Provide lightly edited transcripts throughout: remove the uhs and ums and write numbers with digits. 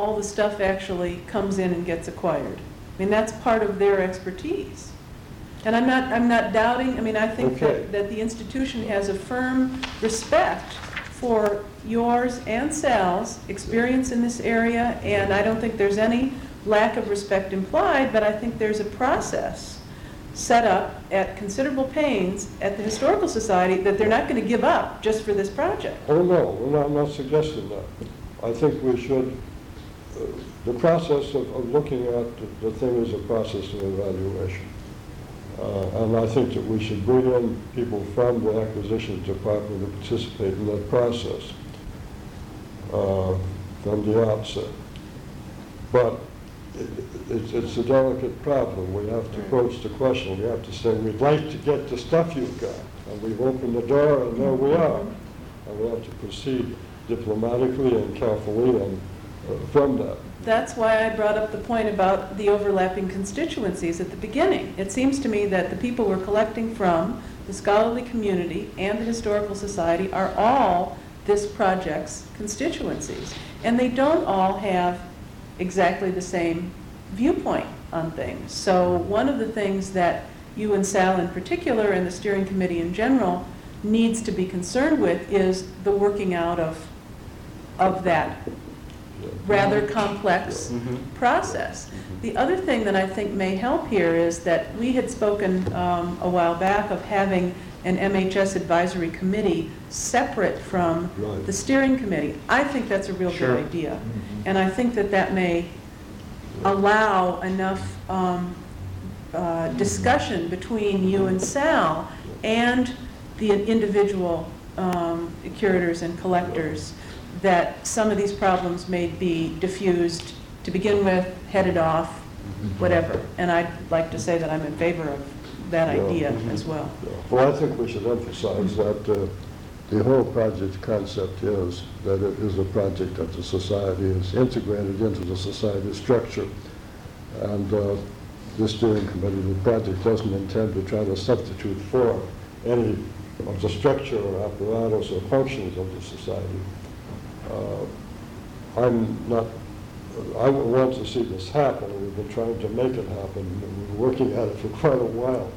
all the stuff actually comes in and gets acquired. I mean, that's part of their expertise. And I'm not doubting, I mean, I think Okay. that the institution has a firm respect for yours and Sal's experience in this area, and I don't think there's any lack of respect implied, but I think there's a process set up at considerable pains at the Historical Society that they're not going to give up just for this project. Oh, no, I'm not suggesting that. I think we should, the process of looking at the thing is a process of evaluation. And I think that we should bring in people from the acquisitions department to participate in that process from the outset. But it's a delicate problem. We have to approach the question. We have to say, we'd like to get the stuff you've got. And we've opened the door, and there we are. And we have to proceed diplomatically and carefully and from that. That's why I brought up the point about the overlapping constituencies at the beginning. It seems to me that the people we're collecting from, the scholarly community and the Historical Society, are all this project's constituencies. And they don't all have exactly the same viewpoint on things. So one of the things that you and Sal in particular and the steering committee in general needs to be concerned with is the working out of that rather complex process. The other thing that I think may help here is that we had spoken a while back of having an MHS advisory committee separate from the steering committee. I think that's a real good idea. And I think that that may allow enough discussion between you and Sal and the individual curators and collectors that some of these problems may be diffused to begin with, headed off, whatever. And I'd like to say that I'm in favor of that idea as well. Well, I think we should emphasize that the whole project concept is that it is a project that the society is integrated into the society structure. And the steering committee, the project doesn't intend to try to substitute for any of the structure or apparatus or functions of the society. I want to see this happen. We've been trying to make it happen. We've been working at it for quite a while.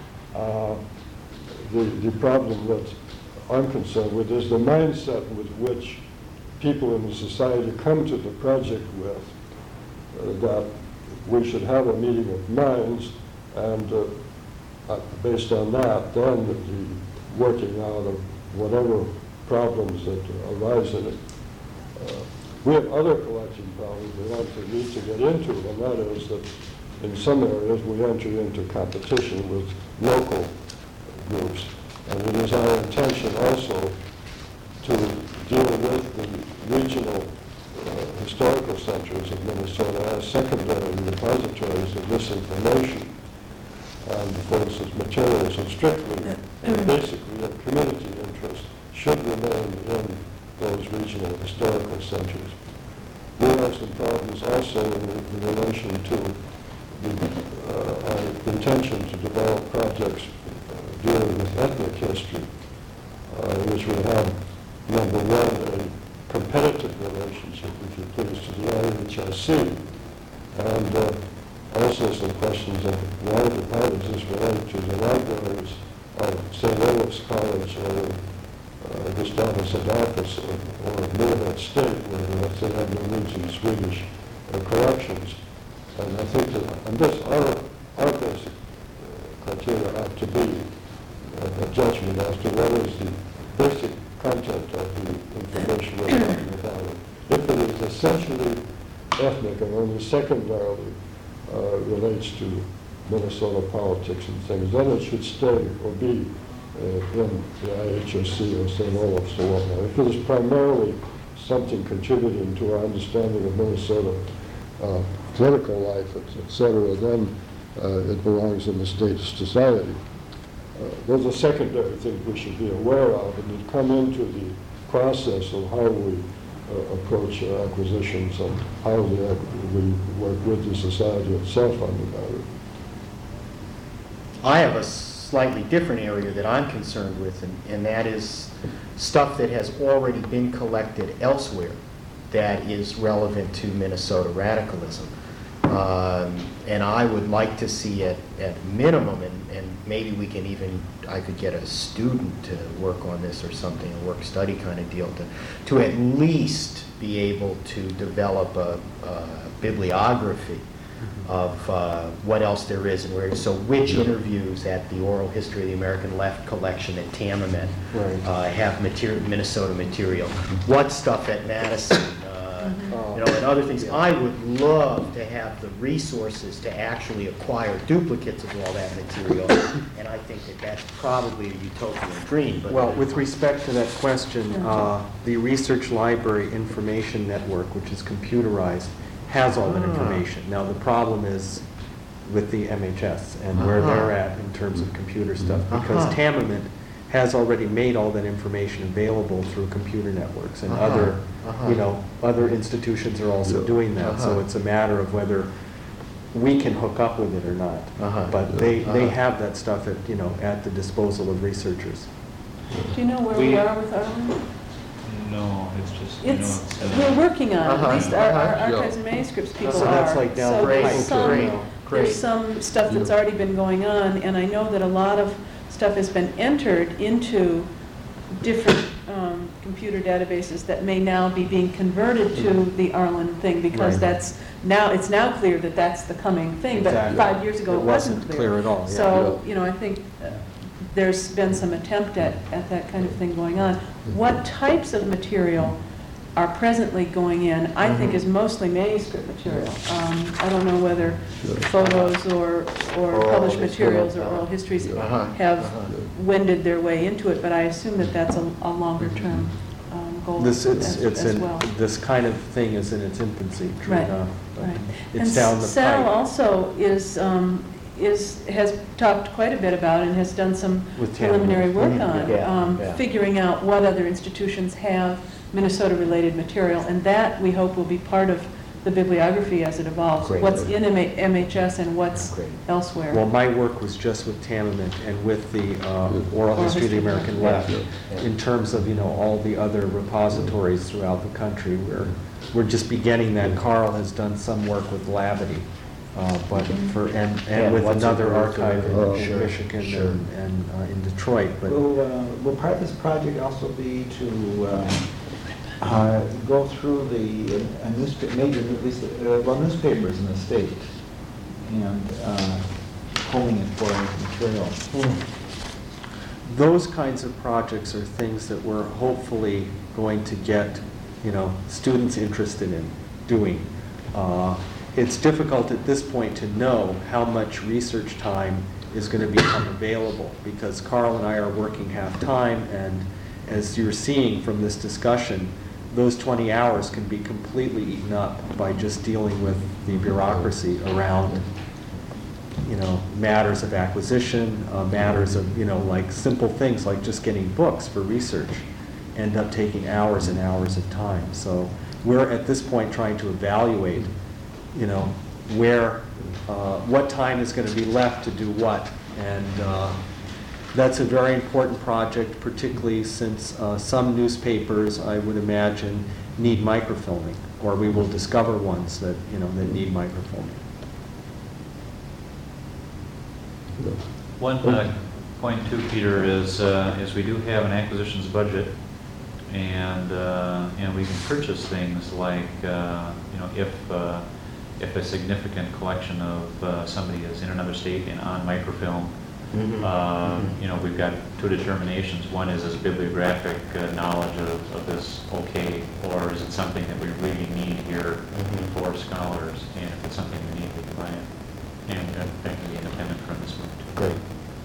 The problem that I'm concerned with is the mindset with which people in the society come to the project with, that we should have a meeting of minds, and based on that, then the working out of whatever problems that arise in it. We have other collection problems we want to need to get into, and that is that in some areas we enter into competition with local groups. And it is our intention also to deal with the regional historical centers of Minnesota as secondary repositories of this information, and for instance materials and strictly and basically of community interest should remain in those regional historical centers. We have some problems also in relation to our intention to develop projects dealing with ethnic history, which will have, number one, a competitive relationship, if you please, to the IHRC, and also some questions of how does this relate to the libraries of St. Olaf's College or Gustavus Adolphus or Millhead State, where they have Norwegian, Swedish collections. And I think that on this, our basic criteria have to be a judgment as to what is the basic content of the information we're talking about. If it is essentially ethnic and only secondarily relates to Minnesota politics and things, then it should stay or be in the IHRC or St. Olaf's or whatnot. If it is primarily something contributing to our understanding of Minnesota political life, et cetera, then it belongs in the state society. Those are secondary things we should be aware of, and that come into the process of how we approach acquisitions and how we work with the society itself on the matter. I have a slightly different area that I'm concerned with, and that is stuff that has already been collected elsewhere that is relevant to Minnesota radicalism. And I would like to see it at minimum, and maybe we can even, I could get a student to work on this or something, a work-study kind of deal, to at least be able to develop a bibliography of what else there is and where. So which interviews at the Oral History of the American Left collection at Tamamet have Minnesota material? What stuff at Madison? You know, and other things. I would love to have the resources to actually acquire duplicates of all that material, and I think that that's probably a utopian dream. But well, with respect to that question, the Research Library Information Network, which is computerized, has all that information. Now, the problem is with the MHS and where they're at in terms of computer stuff, because Tamamet has already made all that information available through computer networks, and other, you know, other institutions are also doing that. So it's a matter of whether we can hook up with it or not. But they have that stuff at, you know, at the disposal of researchers. Do you know where we are with Arlen? No, it's just, you know, It's, we're working on it, at least our archives and manuscripts people So are. that's like down So the there's pipe. there's some stuff that's already been going on, and I know that a lot of stuff has been entered into different computer databases that may now be being converted to the Arlen thing, because that's now, it's now clear that that's the coming thing, but Exactly. 5 years ago it wasn't clear at all. So, you know, I think there's been some attempt at that kind of thing going on. What types of material are presently going in, I think, is mostly manuscript material. I don't know whether photos or published materials or oral histories have wended their way into it, but I assume that that's a longer-term goal It's as well. this kind of thing is in its infancy, true Right, enough. but right. It's down the Sal pipe. also has talked quite a bit about and has done some With preliminary work Tamamet. on figuring out what other institutions have Minnesota-related material, and that, we hope, will be part of the bibliography as it evolves. Great. What's in MHS and what's Great. elsewhere. Well, my work was just with Tamamet and with the Oral History of the American Left, in terms of, you know, all the other repositories throughout the country. We're just beginning that. Carl has done some work with Labadie, but and with what's another it worth archive for? in Michigan and in Detroit. But Will part of this project also be to go through the major newspapers in the state and combing it for material? those kinds of projects are things that we're hopefully going to get, you know, students interested in doing. It's difficult at this point to know how much research time is going to become available, because Carl and I are working half-time, and as you're seeing from this discussion, those 20 hours can be completely eaten up by just dealing with the bureaucracy around, you know, matters of acquisition, matters of, you know, like simple things like just getting books for research end up taking hours and hours of time. So we're at this point trying to evaluate, you know, where, what time is going to be left to do what. And that's a very important project, particularly since some newspapers, I would imagine, need microfilming, or we will discover ones that, you know, that need microfilming. One point too, Peter, is we do have an acquisitions budget, and we can purchase things like you know, if a significant collection of somebody is in another state and on microfilm, you know, we've got two determinations. One is bibliographic knowledge of this okay, or is it something that we really need here for scholars? And if it's something we need, we can buy it. And that can be independent from this one too. Great.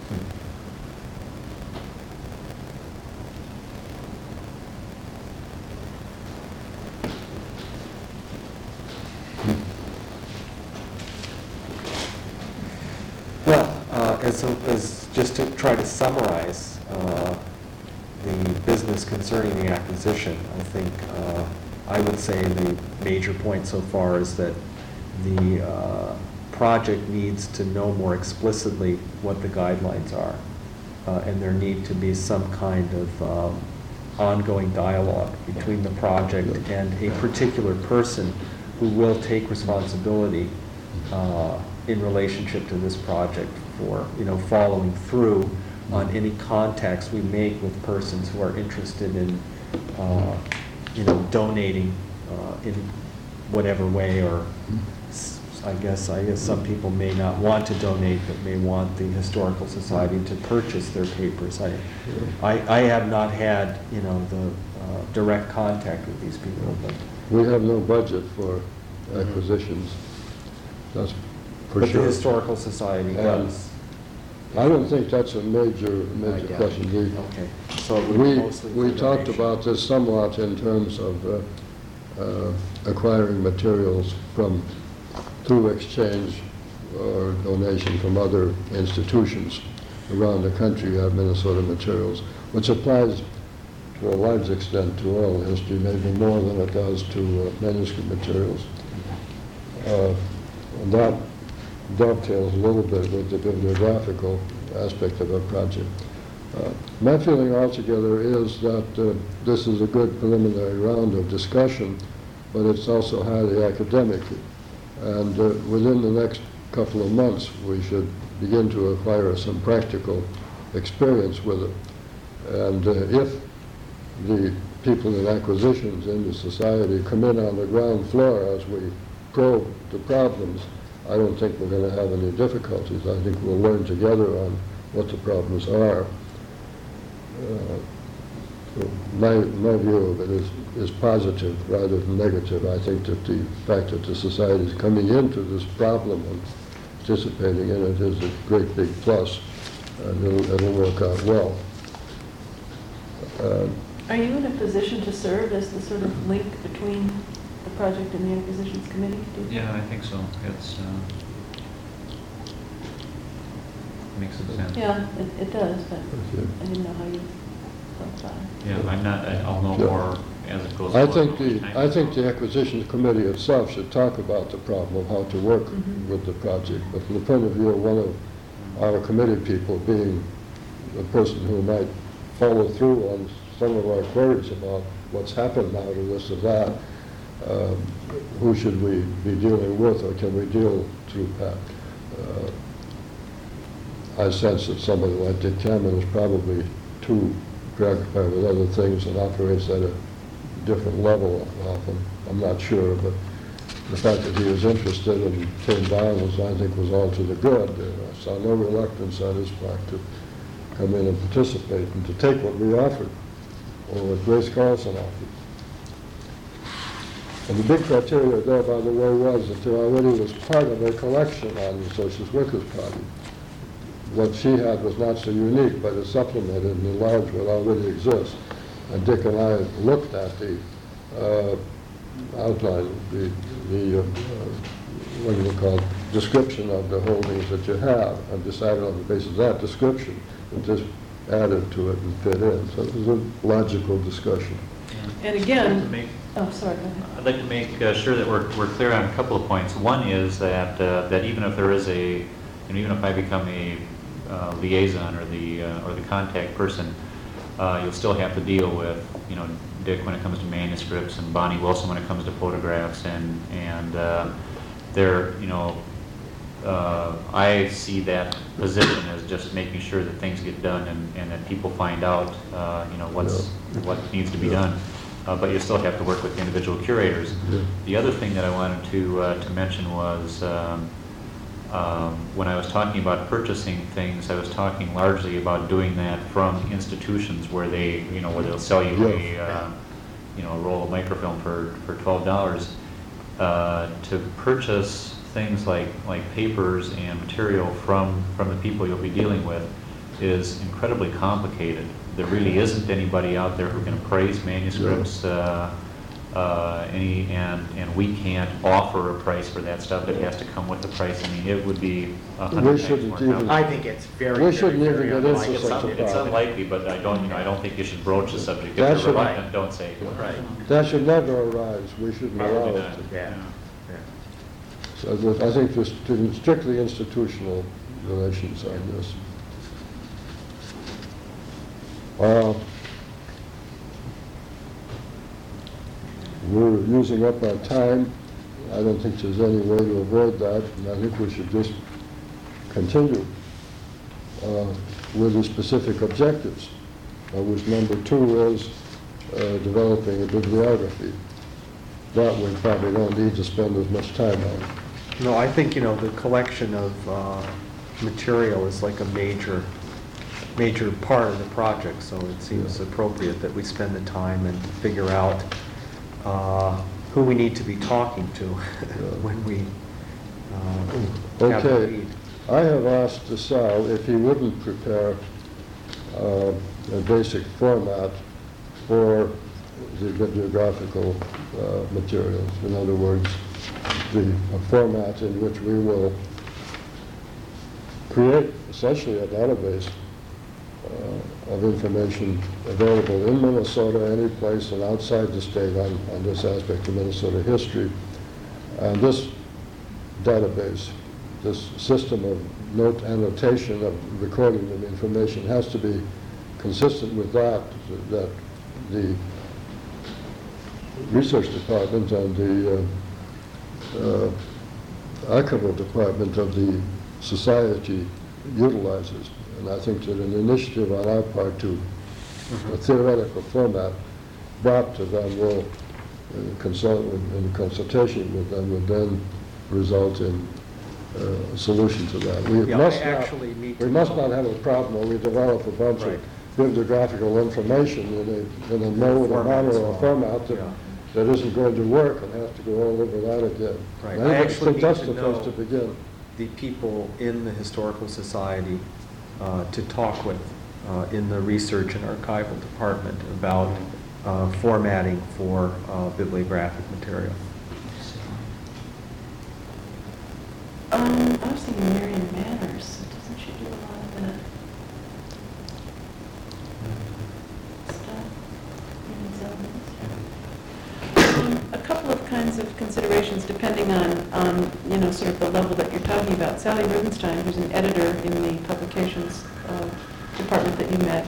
Well, as just to try to summarize the business concerning the acquisition, I think I would say the major point so far is that the project needs to know more explicitly what the guidelines are, and there need to be some kind of ongoing dialogue between the project and a particular person who will take responsibility in relationship to this project for, following through on any contacts we make with persons who are interested in, donating in whatever way, or I guess some people may not want to donate, but may want the Historical Society to purchase their papers. I have not had, the direct contact with these people, but. We have no budget for acquisitions, that's for But sure. the Historical Society does. I don't think that's a major I doubt question. it. Okay, so it would be mostly. We for talked donation. about this somewhat in terms of acquiring materials through exchange or donation from other institutions around the country. Have Minnesota Materials, which applies to a large extent to oral history, maybe more than it does to manuscript materials. And that dovetails a little bit with the bibliographical aspect of our project. My feeling altogether is that this is a good preliminary round of discussion, but it's also highly academic. And within the next couple of months, we should begin to acquire some practical experience with it. And if the people in acquisitions in the society come in on the ground floor as we probe the problems, I don't think we're going to have any difficulties. I think we'll learn together on what the problems are. My view of it is positive rather than negative. I think that the fact that the society is coming into this problem and participating in it is a great big plus, and it'll work out well. Are you in a position to serve as the sort of link between the project and the acquisitions committee? Do you think? Yeah, I think so. It's, makes some sense. Yeah, it does, but Okay. I didn't know how you felt about it. Yeah, I'll know Sure. more as it goes I forward. think the acquisitions committee itself should talk about the problem of how to work Mhm. with the project. But from the point of view of one of our committee people being the person who might follow through on some of our queries about what's happened now to this or that, who should we be dealing with, or can we deal through Pat? I sense that somebody like Dick Cameron is probably too preoccupied with other things and operates at a different level often. I'm not sure, but the fact that he was interested and came down I think was all to the good. I saw no reluctance on his part to come in and participate and to take what we offered, or what Grace Carlson offered. And the big criteria there, by the way, was that there already was part of a collection on the Social Workers Party. What she had was not so unique, but it supplemented and enlarged what already exists. And Dick and I looked at the outline, what do you call it, description of the holdings that you have, and decided on the basis of that description that this added to it and fit in. So it was a logical discussion. And I'd like again, to make- oh, sorry, go ahead. I'd like to make sure that we're clear on a couple of points. One is that even if there is even if I become a liaison or the contact person, you'll still have to deal with, Dick when it comes to manuscripts, and Bonnie Wilson when it comes to photographs, and they're, I see that position as just making sure that things get done and that people find out, what needs to be done. But you still have to work with the individual curators. Yeah. The other thing that I wanted to mention was when I was talking about purchasing things, I was talking largely about doing that from institutions where where they'll sell you a roll of microfilm for $12. To purchase things like papers and material from the people you'll be dealing with is incredibly complicated. There really isn't anybody out there who can appraise manuscripts, and we can't offer a price for that stuff. It has to come with the price. I mean, it would be 100 times shouldn't more even- complicated. I think it's very, We very, shouldn't even very get into unlikely. such a It's problem. unlikely, but I don't think you should broach the subject. That If should- you're reluctant, don't say. Right. That should never arise. We shouldn't allow Probably it not. to. Yeah. So I think there's strictly institutional relations on this. using up our time. I don't think there's any way to avoid that, and I think we should just continue with the specific objectives, which number 2 is developing a bibliography. That we probably don't need to spend as much time on. No, I think, the collection of material is like a major part of the project, so it seems appropriate that we spend the time and figure out who we need to be talking to when we have the Okay. lead. I have asked Sal if he wouldn't prepare a basic format for the bibliographical materials. In other words, a format in which we will create essentially a database of information available in Minnesota, any place, and outside the state on this aspect of Minnesota history. And this database, this system of annotation of recording of information has to be consistent with that the research department and the archival department of the society utilizes. And I think that an initiative on our part to a theoretical format brought to them will in consultation with them would then result in a solution to that. We Yeah, must I actually need to we must know. not have a problem where we develop a bunch Right. of bibliographical information in a mode, a manner, or a format Yeah. that isn't going to work and have to go all over that again. Right. I I think actually that's need the to place know to begin. the people in the Historical Society to talk with in the Research and Archival Department about formatting for bibliographic material. I was thinking Marion Manners. Doesn't she do a lot of that stuff? A couple of kinds of considerations depending on sort of the level that you're talking about. Sally Rubenstein, who's an editor in the publications department that you met,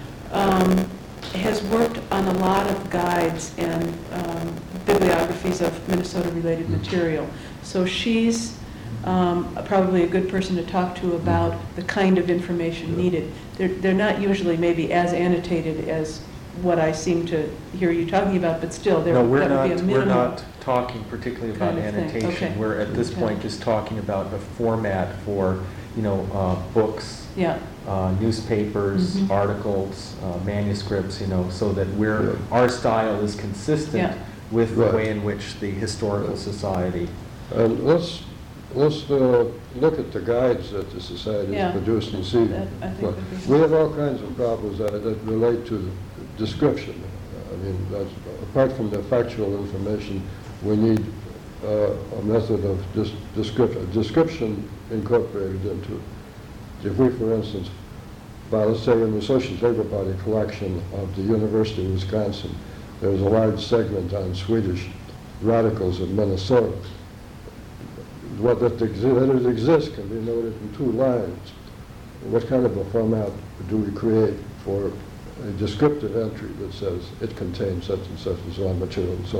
has worked on a lot of guides and bibliographies of Minnesota-related material. So she's probably a good person to talk to about the kind of information needed. They're not usually maybe as annotated as what I seem to hear you talking about, but still, No, that would be a minimum. we're not talking particularly about kind of thing. annotation. Okay. We're at this Okay. point just talking about a format for, books, Yeah, newspapers, Mhm. articles, manuscripts, so that Yeah. our style is consistent Yeah. with the Right. way in which the Historical Society. And let's look at the guides that the society Yeah. has produced and see. That, I think, would be We have all kinds of problems that relate to description. I mean, apart from the factual information, we need a method of description incorporated into it. If we, for instance, let's say in the Social Labor Party collection of the University of Wisconsin, there's a large segment on Swedish radicals in Minnesota. What that exists can be noted in 2 lines. What kind of a format do we create for a descriptive entry that says it contains such and so on material? So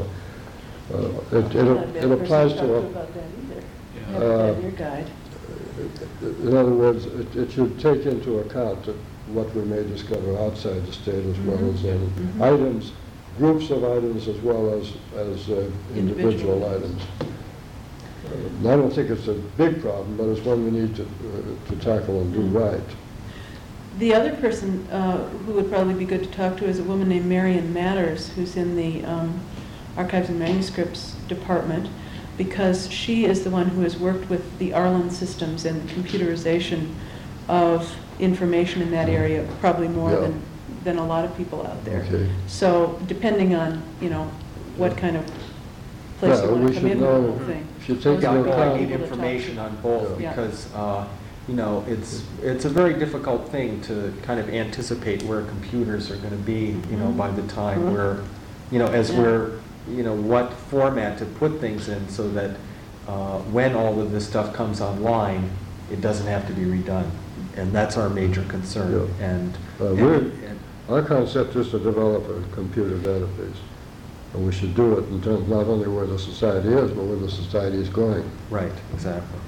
it applies to about that either. Yeah. Have that in your guide. in other words, it should take into account what we may discover outside the state as well as Mhm. items, groups of items as well as individual Individual. items. I don't think it's a big problem, but it's one we need to tackle and do right. The other person who would probably be good to talk to is a woman named Marion Matters, who's in the Archives and Manuscripts Department, because she is the one who has worked with the Arlen systems and the computerization of information in that area, probably more Yeah. than a lot of people out there. Okay. So depending on, what kind of place Yeah, you want we to come should in with the know- whole thing. should take Those into are Yeah, the I account- need people to talk to. information on both Yeah. because, it's a very difficult thing to kind of anticipate where computers are going to be, by the time Mhm. we're, as Yeah. we're, what format to put things in so that when all of this stuff comes online, it doesn't have to be redone. And that's our major concern. Yeah. And Our concept is to develop a computer database. And we should do it in terms not only where the society is, but where the society is going. Right, exactly.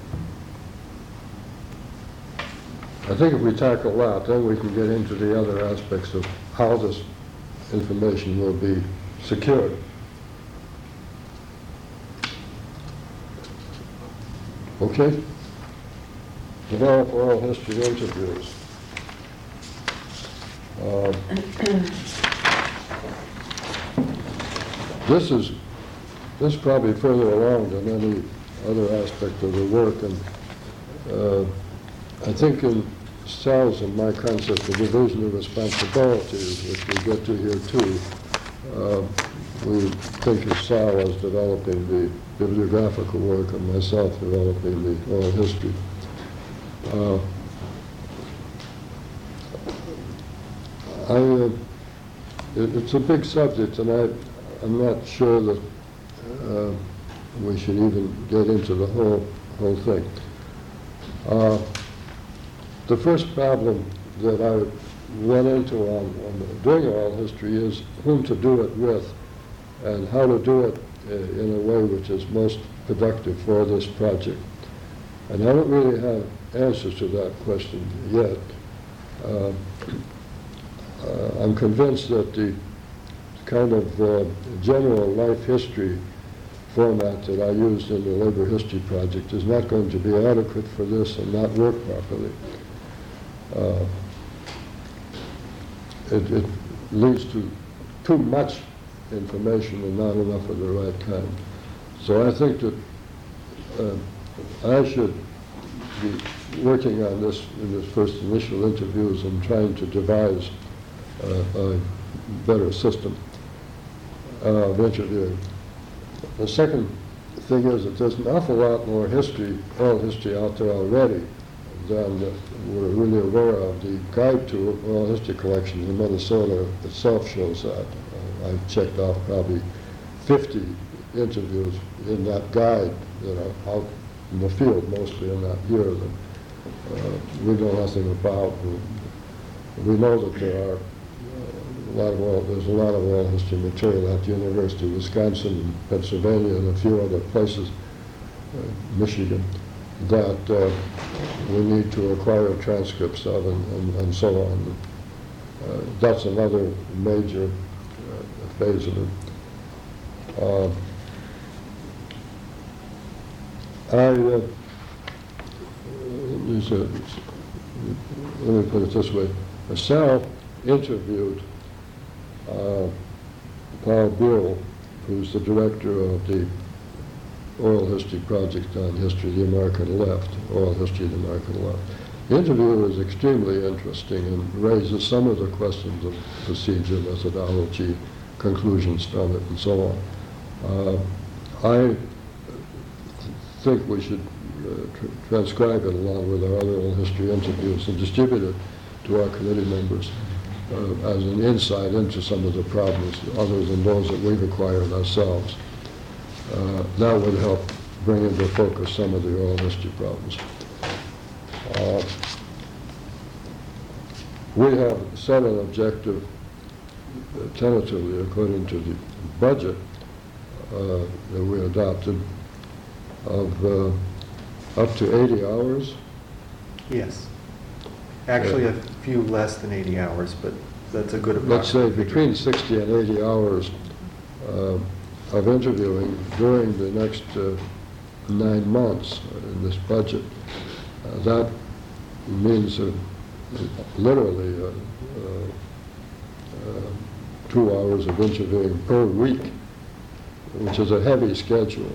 I think if we tackle that, then we can get into the other aspects of how this information will be secured. Okay? Develop oral history interviews. This is probably further along than any other aspect of the work, and I think in Sal's and my concept of division of responsibilities, which we get to here too, we think of Sal as developing the bibliographical work and myself developing the oral history. It's a big subject, and I'm not sure that we should even get into the whole thing. The first problem that I run into on doing oral history is whom to do it with and how to do it in a way which is most productive for this project. And I don't really have answers to that question yet. I'm convinced that the kind of general life history format that I used in the Labor History Project is not going to be adequate for this and not work properly. It leads to too much information and not enough of the right kind. So I think that I should be working on this in the first initial interviews and trying to devise a better system of interviewing. The second thing is that there's an awful lot more history, oral history out there already than we're really aware of. The guide to oral history collections in Minnesota itself shows that. I've checked off probably 50 interviews in that guide that are out in the field, mostly in that year, that we know nothing about. We know that there are there's a lot of oral history material at the University of Wisconsin and Pennsylvania and a few other places, Michigan, that we need to acquire transcripts of and so on. That's another major phase of it. Let me put it this way. Sal interviewed Paul Buell, who's the director of the Oral History Project on History of the American Left, Oral History of the American Left. The interview is extremely interesting and raises some of the questions of procedure, methodology, conclusions from it, and so on. I think we should transcribe it along with our other oral history interviews and distribute it to our committee members as an insight into some of the problems other than those that we've acquired ourselves. That would help bring into focus some of the oral history problems. We have set an objective, tentatively according to the budget that we adopted, of up to 80 hours. Yes. Actually, a few less than 80 hours, but that's a good approximate Let's say figure. between 60 and 80 hours of interviewing during the next 9 months in this budget. That means literally 2 hours of interviewing per week, which is a heavy schedule.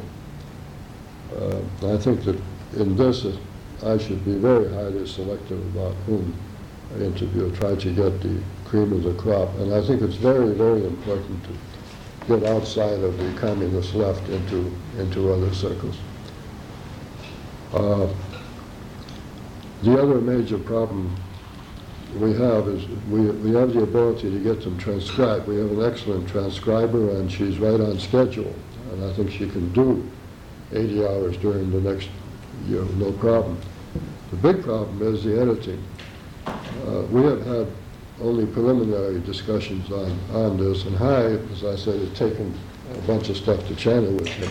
I think that in this, I should be very highly selective about whom I interview, try to get the cream of the crop. And I think it's very, very important to get outside of the communist left into other circles. The other major problem we have is we have the ability to get them transcribed. We have an excellent transcriber, and she's right on schedule. And I think she can do 80 hours during the next year, no problem. The big problem is the editing. We have had only preliminary discussions on this, and High, as I said, has taken a bunch of stuff to channel with me.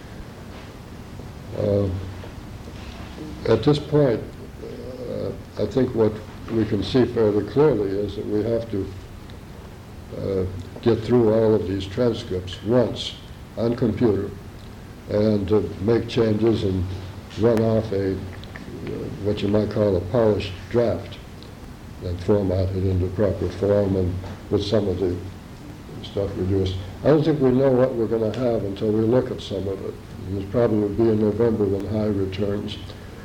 At this point, I think what we can see fairly clearly is that we have to get through all of these transcripts once on computer and make changes and run off what you might call a polished draft, and format it into proper form and with some of the stuff reduced. I don't think we know what we're going to have until we look at some of it. It'll probably be in November when High returns.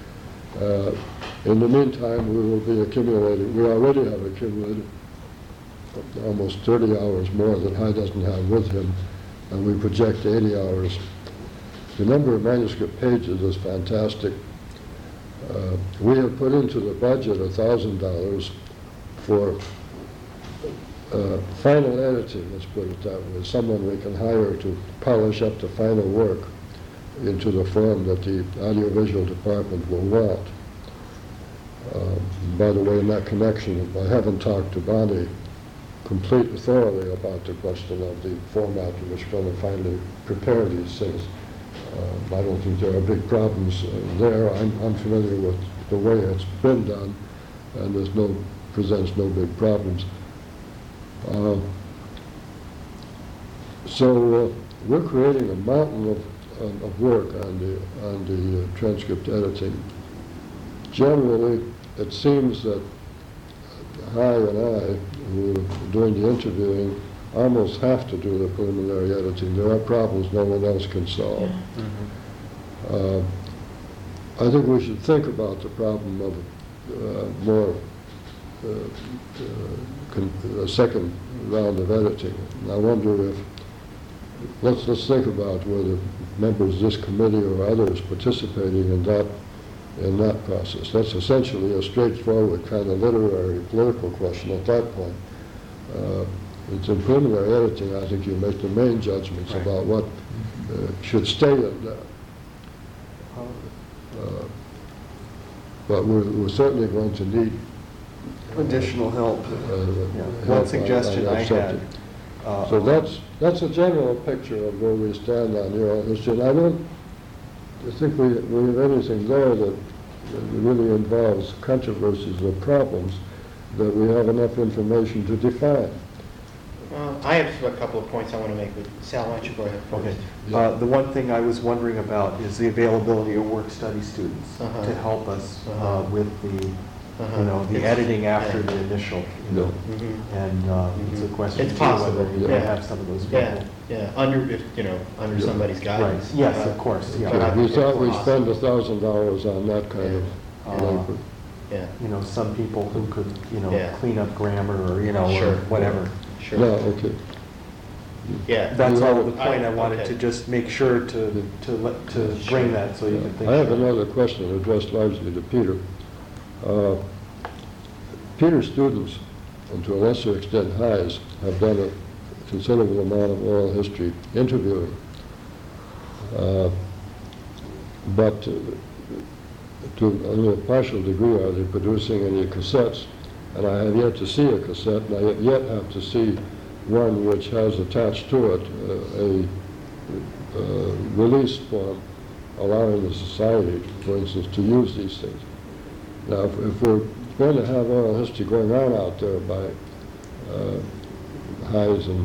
In the meantime, we will be accumulating, we already have accumulated almost 30 hours more that High doesn't have with him, and we project 80 hours. The number of manuscript pages is fantastic. We have put into the budget $1,000 for final editing, let's put it that way, someone we can hire to polish up the final work into the form that the audiovisual department will want. By the way, in that connection, I haven't talked to Bonnie completely thoroughly about the question of the format in which we're going to finally prepare these things. I don't think there are big problems there. I'm familiar with the way it's been done, and presents no big problems. So we're creating a mountain of work on the transcript editing. Generally, it seems that High and I, who are doing the interviewing, almost have to do the preliminary editing. There are problems no one else can solve. I think we should think about the problem of a second round of editing. And I wonder if, let's think about whether members of this committee or others participating in that process. That's essentially a straightforward kind of literary, political question at that point. It's in preliminary editing, I think you make the main judgments about what should stay in there. But we're certainly going to need Additional help. help One suggestion I had. So that's a general picture of where we stand on oral history. And I don't think we have anything there that really involves controversies or problems that we have enough information to define. I have a couple of points I want to make, but Sal, why don't you go ahead first? Okay. The one thing I was wondering about is the availability of work-study students to help us with the the editing after the initial, and it's a question It's too possible, whether you can have some of those people. Under somebody's Right, guidance. yes, of course, But yeah. We thought we'd spend $1,000 on that kind of labor. Yeah, Some people who could, Yeah. clean up grammar or, Sure. or whatever. sure. Yeah, okay. Yeah. That's all the I- point I wanted okay. to just make sure to bring that so you can think. I have through it. another question addressed largely to Peter. Peter's students, and to a lesser extent High's, have done a considerable amount of oral history interviewing. But to only a partial degree are they producing any cassettes. And I have yet to see a cassette, and I yet have to see one which has attached to it a release form allowing the society, for instance, to use these things. Now, if we're going to have oral history going on out there by High's and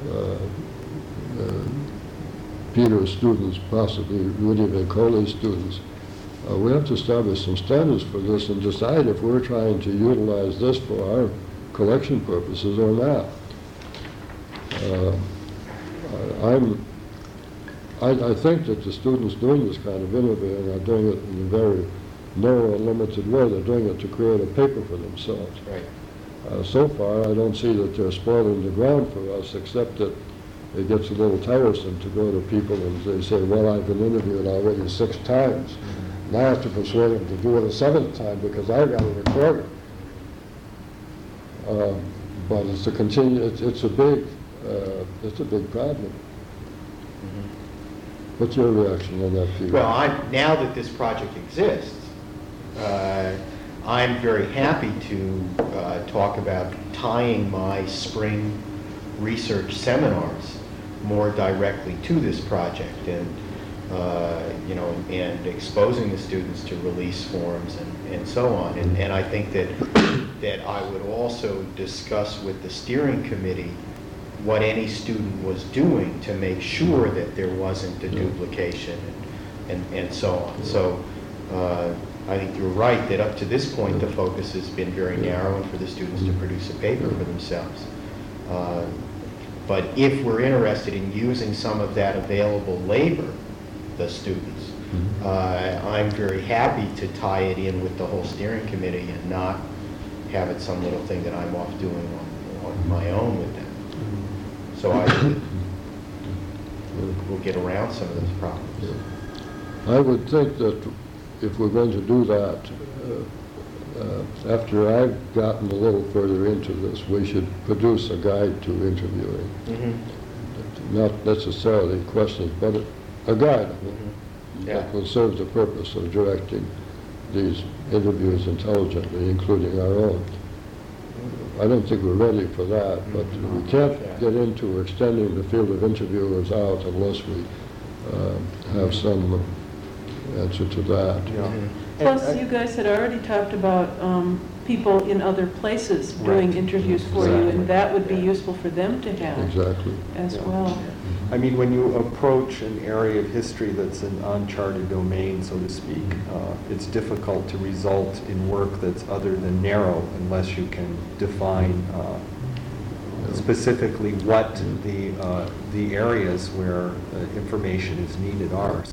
Peter's students, possibly Rudy Coley's students, we have to establish some standards for this and decide if we're trying to utilize this for our collection purposes or not. I think that the students doing this kind of interviewing are doing it in a very narrow and limited way. They're doing it to create a paper for themselves. Right. So far, I don't see that they're spoiling the ground for us, except that it gets a little tiresome to go to people and they say, well, I've been interviewed already 6 times. And I have to persuade them to do it a 7th time because I've got to record it. But it's a big problem. What's your reaction on that, Peter? Well, now that this project exists, I'm very happy to talk about tying my spring research seminars more directly to this project and, and exposing the students to release forms and so on. And I think that I would also discuss with the steering committee what any student was doing to make sure that there wasn't a duplication and so on. So I think you're right that up to this point the focus has been very narrow and for the students to produce a paper for themselves. But if we're interested in using some of that available labor, the students, I'm very happy to tie it in with the whole steering committee and not have it some little thing that I'm off doing on my own with them. So we'll get around some of those problems. I would think that if we're going to do that, after I've gotten a little further into this, we should produce a guide to interviewing. Not necessarily questions, but a guide that will serve the purpose of directing these interviews intelligently, including our own. I don't think we're ready for that, but we can't get into extending the field of interviewers out unless we have some answer to that. Plus, you guys had already talked about people in other places doing interviews for you, and that would be useful for them to have Exactly. as well. I mean, when you approach an area of history that's an uncharted domain, so to speak, it's difficult to result in work that's other than narrow unless you can define specifically what the areas where information is needed are.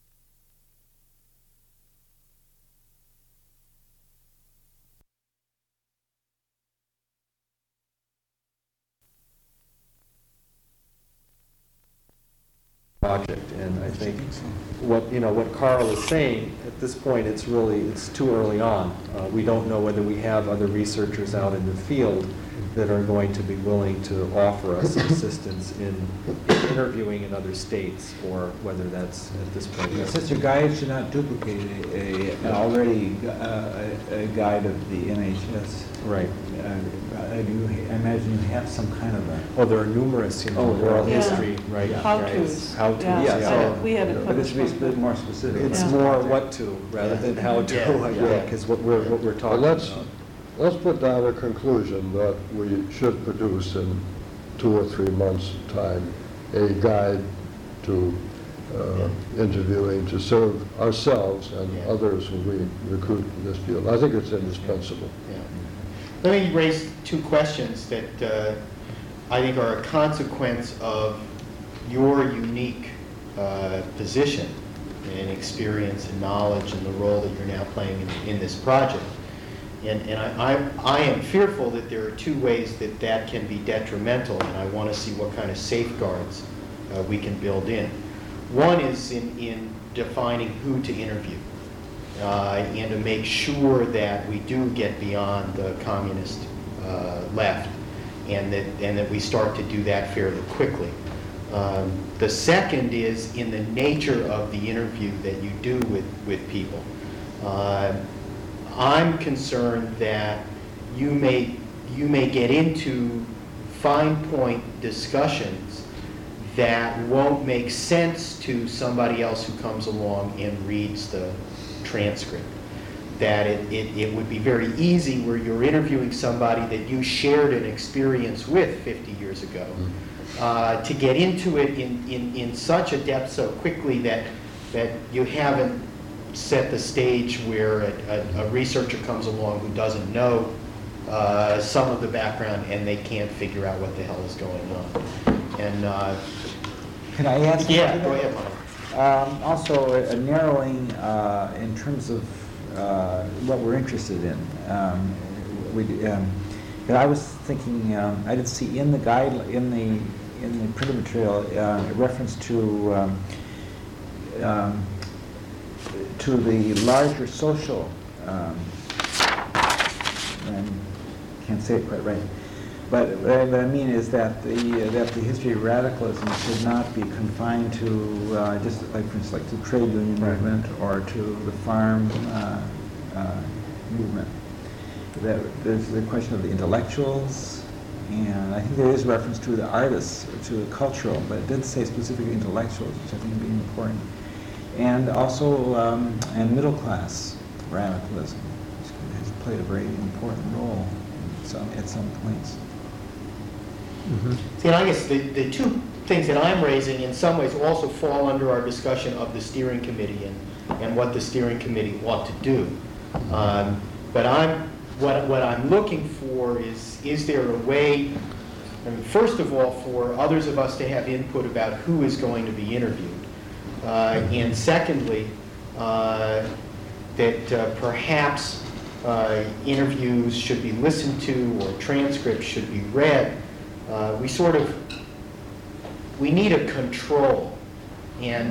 Project, and I think what Carl is saying at this point, it's too early on. We don't know whether we have other researchers out in the field that are going to be willing to offer us assistance in interviewing in other states, or whether that's at this point. Since your guide should not duplicate an already a guide of the NHS. Right. I imagine you have some kind of a... Oh, there are numerous, oral Yeah. history, right? How-tos. How-tos, Yeah, yeah. we had it But this published. should be a bit more specific. It's Yeah. more what to rather than how to, I think, is what we're talking Well, about. let's put down a conclusion that we should produce in 2 or 3 months' time a guide to interviewing to serve ourselves and others who we recruit in this field. I think it's indispensable. Yeah. Let me raise 2 questions that I think are a consequence of your unique position and experience and knowledge and the role that you're now playing in this project. And I am fearful that there are 2 ways that can be detrimental, and I want to see what kind of safeguards we can build in. One is in defining who to interview. And to make sure that we do get beyond the communist left, and that we start to do that fairly quickly. The second is in the nature of the interview that you do with people. I'm concerned that you may get into fine point discussions that won't make sense to somebody else who comes along and reads the transcript. That it would be very easy where you're interviewing somebody that you shared an experience with 50 years ago, to get into it in such a depth so quickly that you haven't set the stage where a researcher comes along who doesn't know some of the background and they can't figure out what the hell is going on. And Can I add something? yeah, go ahead, Mike. Also, a narrowing in terms of what we're interested in. And I was thinking, I did see in the guide, in the printed material, a reference to the larger social, and can't say it quite right. But what I mean is that the history of radicalism should not be confined to just like, for instance, like the trade union movement or to the farm movement. That there's the question of the intellectuals, And I think there is reference to the artists, or to the cultural, but it didn't say specifically intellectuals, which I think would be important. And also, and middle class radicalism, which has played a very important role at some points. See, and I guess the two things that I'm raising in some ways also fall under our discussion of the steering committee and what the steering committee ought to do. But what I'm looking for is there a way, I mean, first of all, for others of us to have input about who is going to be interviewed, and secondly, that perhaps interviews should be listened to or transcripts should be read. We need a control, and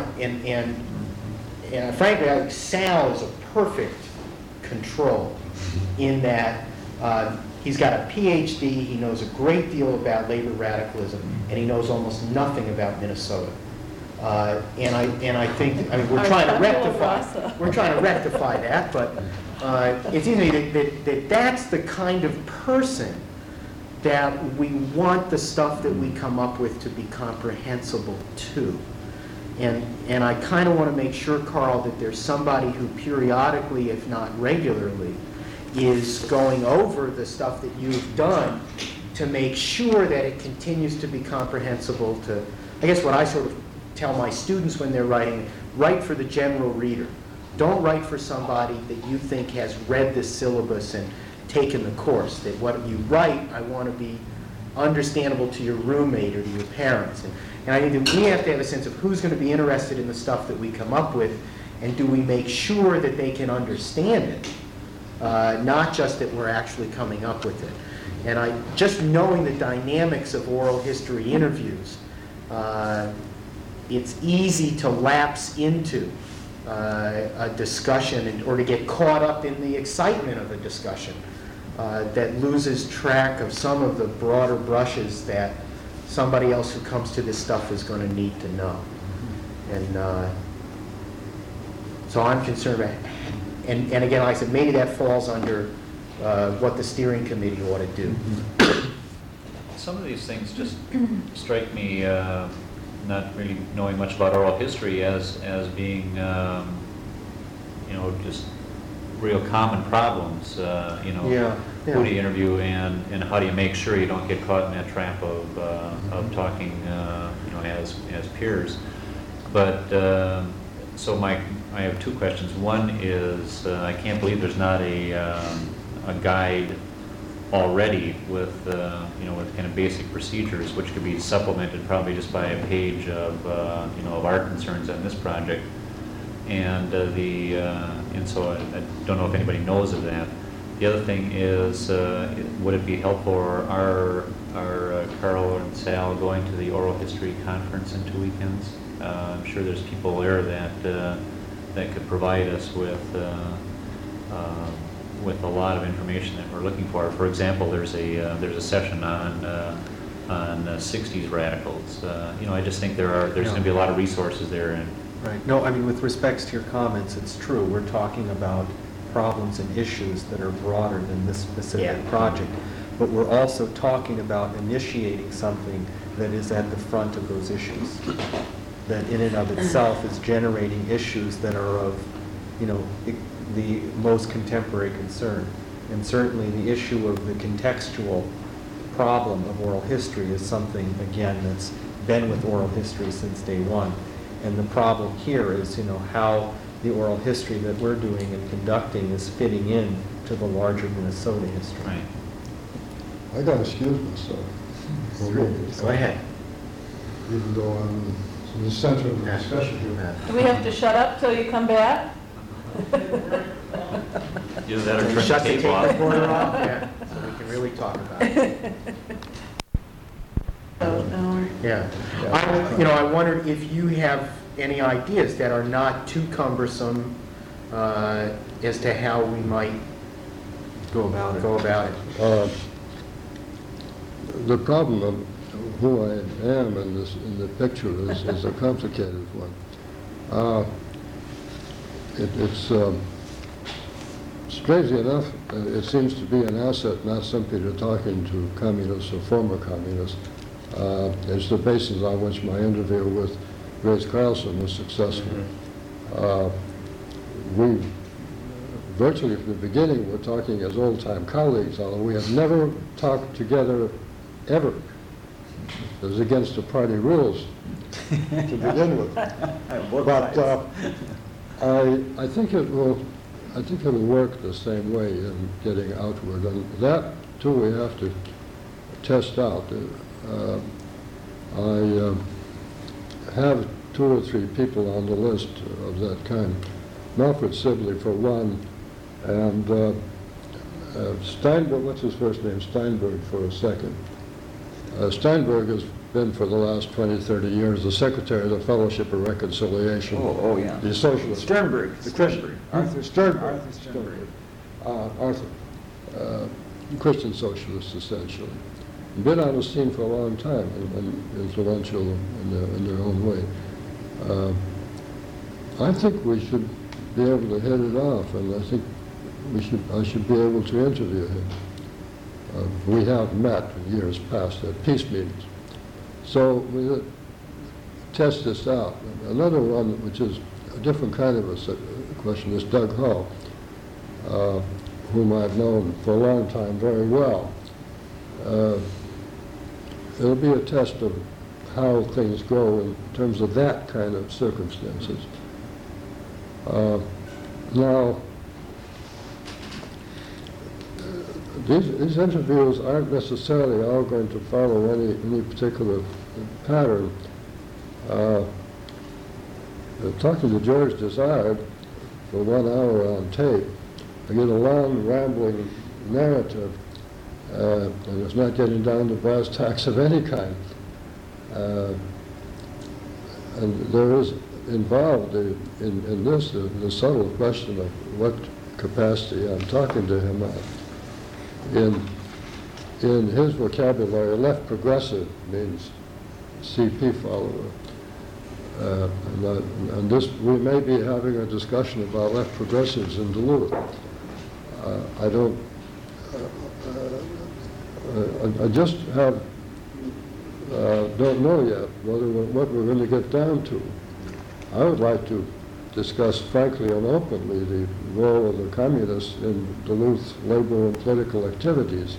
frankly, I think Sal is a perfect control in that he's got a PhD, he knows a great deal about labor radicalism, and he knows almost nothing about Minnesota. And I think we're trying to rectify that, but it seems to me that's the kind of person that we want the stuff that we come up with to be comprehensible to. And I kind of want to make sure, Carl, that there's somebody who periodically, if not regularly, is going over the stuff that you've done to make sure that it continues to be comprehensible to, I guess what I sort of tell my students when they're writing, write for the general reader. Don't write for somebody that you think has read this syllabus and taken the course. That what you write, I want to be understandable to your roommate or to your parents. And I think that we have to have a sense of who's going to be interested in the stuff that we come up with, and do we make sure that they can understand it, not just that we're actually coming up with it. And just knowing the dynamics of oral history interviews, it's easy to lapse into a discussion or to get caught up in the excitement of a discussion that loses track of some of the broader brushes that somebody else who comes to this stuff is going to need to know. And so I'm concerned about, and again, like I said, maybe that falls under what the steering committee ought to do. Some of these things just strike me, not really knowing much about oral history, as being, just real common problems. Who do you interview, and how do you make sure you don't get caught in that trap of talking, as peers? But so I have two questions. One is I can't believe there's not a guide already with with kind of basic procedures, which could be supplemented probably just by a page of of our concerns on this project. And and so I don't know if anybody knows of that. The other thing is, would it be helpful, or are Carl and Sal going to the oral history conference in 2 weekends? I'm sure there's people there that could provide us with a lot of information that we're looking for. For example, there's a session on 60s radicals. I just think there's going to be a lot of resources there. And Right. No, I mean, with respects to your comments, it's true. We're talking about problems and issues that are broader than this specific project. But we're also talking about initiating something that is at the front of those issues, that in and of itself is generating issues that are of, the most contemporary concern. And certainly the issue of the contextual problem of oral history is something, again, that's been with oral history since day one. And the problem here is, how the oral history that we're doing and conducting is fitting in to the larger Minnesota history. right. I got to excuse myself. Go ahead. Even though I'm in the center of the discussion here. Do we have to shut up till you come back? Either that or turn Shut the the tape tape off. recorder off, so we can really talk about it. Yeah. I wondered if you have any ideas that are not too cumbersome as to how we might Go about it. The problem of who I am in the picture is a complicated one. It's strangely enough, it seems to be an asset not simply to talking to communists or former communists. It's the basis on which my interview with Grace Carlson was successful. We virtually from the beginning were talking as old-time colleagues, although we had never talked together ever. It was against the party rules to begin with. But I think it will work the same way in getting outward, and that too we have to test out. I have 2 or 3 people on the list of that kind. Melford Sibley for one, and Steinberg, what's his first name? Steinberg for a second. Steinberg has been for the last 20, 30 years the secretary of the Fellowship of Reconciliation. Oh, yeah. The socialist. Sternberg. The Christian. Arthur Sternberg. Arthur. Christian socialist, essentially. Been on the scene for a long time and influential in their own way. I think we should be able to hit it off, and I think I should be able to interview him. We have met in years past at peace meetings. So we test this out. Another one, which is a different kind of a question, is Doug Hall, whom I've known for a long time very well. It'll be a test of how things go in terms of that kind of circumstances. Now, these interviews aren't necessarily all going to follow any particular pattern. Talking to George Desard for 1 hour on tape, I get a long, rambling narrative, and it's not getting down to brass tacks of any kind. And there is involved in this the subtle question of what capacity I'm talking to him at. In his vocabulary, left progressive means CP follower. And this, we may be having a discussion about left progressives in Duluth. I don't, I just don't know yet what we're going to get down to. I would like to discuss frankly and openly the role of the communists in Duluth labor and political activities.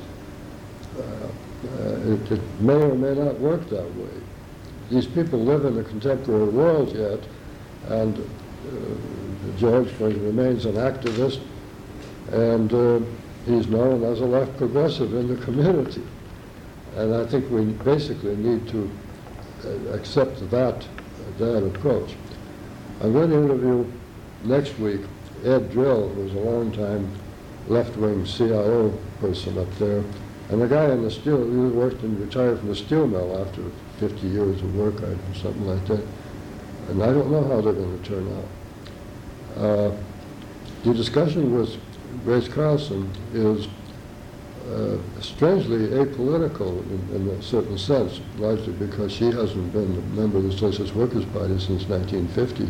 It may or may not work that way. These people live in a contemporary world yet, and George remains an activist, and he's known as a left progressive in the community. And I think we basically need to accept that approach. I'm going to interview next week Ed Drill, who's a long-time left-wing CIO person up there, and a guy in the steel, he worked and retired from the steel mill after 50 years of work, or something like that. And I don't know how they're going to turn out. The discussion with Grace Carlson is strangely apolitical in a certain sense, largely because she hasn't been a member of the Socialist Workers' Party since 1950.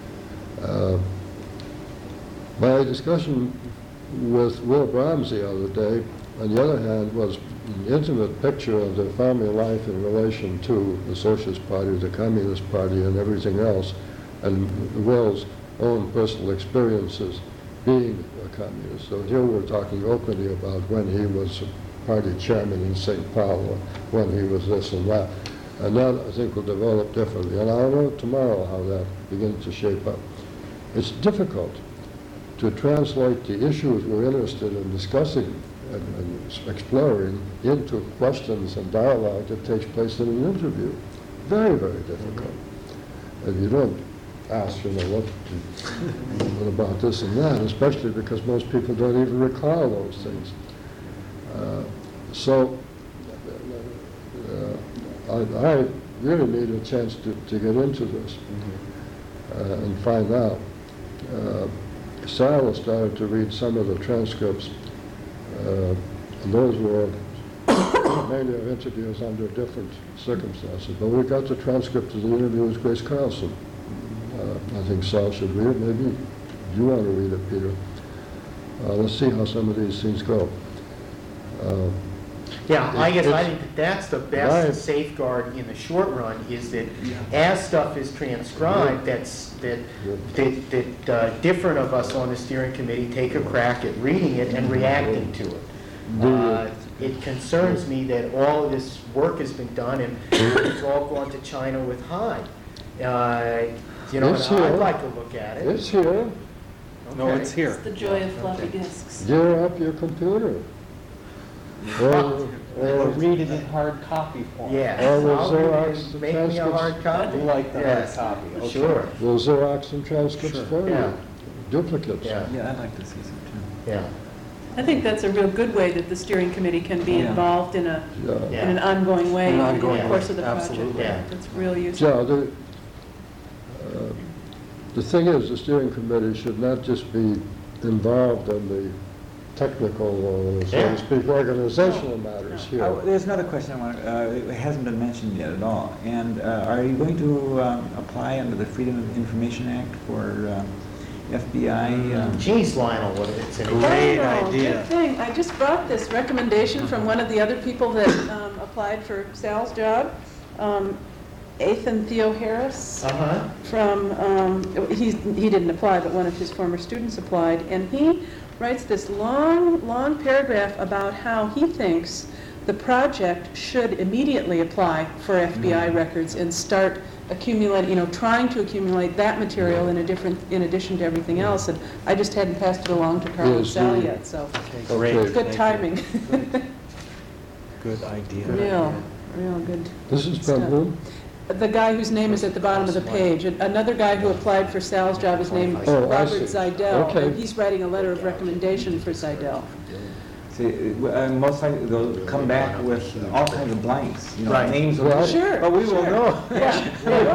My discussion with Will Brahms the other day, on the other hand, was an intimate picture of their family life in relation to the Socialist Party, the Communist Party, and everything else, and Will's own personal experiences being a communist. So here we're talking openly about when he was party chairman in St. Paul, or when he was this and that. And that, I think, will develop differently. And I'll know tomorrow how that begins to shape up. It's difficult to translate the issues we're interested in discussing and exploring into questions and dialogue that takes place in an interview. Very, very difficult. And you don't ask, what about this and that, especially because most people don't even recall those things. So I really need a chance to get into this and find out. Sarah started to read some of the transcripts, and those were mainly of interviews under different circumstances. But we got the transcript of the interview with Grace Carlson. I think Sal should read it. Maybe you want to read it, Peter. Let's see how some of these things go. Yeah, I guess I It's- think that that's the Right. best safeguard in the short run, is that as stuff is transcribed, that different of us on the steering committee take a crack at reading it and reacting to it. It concerns me that all of this work has been done and it's all gone to China with Hyde. You know, It's and I'd here. like to look at it. It's here. No, Okay. it's here. It's the joy of floppy disks. Gear up your computer. Or read it in hard copy form. Yes. Or the I'll Xerox make me a transcripts. hard copy. You like the hard Yes. copy, okay. Sure, We'll Xerox some transcripts Sure. for you, Yeah. duplicates. yeah, Yeah, I'd like to see some too. yeah. I think that's a real good way that the steering committee can be Yeah. involved in Yeah. in an ongoing way In an in ongoing the way, course of the project. absolutely. Yeah. It's real useful. Yeah, the thing is, the steering committee should not just be involved in the technical, so Yeah. to speak, organizational matters here. There's another question I want, it hasn't been mentioned yet at all. And are you going to apply under the Freedom of Information Act for FBI? Geez, Lionel, it's an Great Oh, idea. Good thing. I just brought this recommendation from one of the other people that applied for Sal's job, Ethan Theo Harris. Uh-huh. From, he didn't apply, but one of his former students applied, and he writes this long, long paragraph about how he thinks the project should immediately apply for FBI records and start accumulating, trying to accumulate that material in addition to everything else, and I just hadn't passed it along to Carl and Yes, Sal you- yet, so, Okay. good timing. Good idea. Real good. This is stuff. from whom? The guy whose name is at the bottom of the page. Another guy who applied for Sal's job is named Oh, I Robert see. Zidell. Okay. And he's writing a letter of recommendation for Zidell. See, most likely they'll come back with all kinds of blanks, Right. names. Well, Sure. But we will sure. know. Yeah.